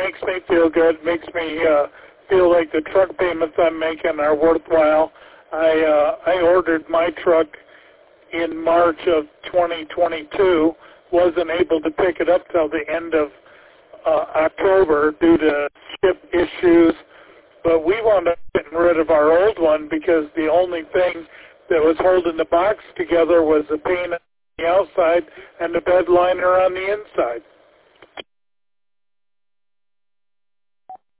makes me feel good. It makes me feel like the truck payments I'm making are worthwhile. I ordered my truck in March of 2022, wasn't able to pick it up till the end of October due to chip issues, but we wound up getting rid of our old one because the only thing that was holding the box together was the paint on the outside and the bed liner on the inside.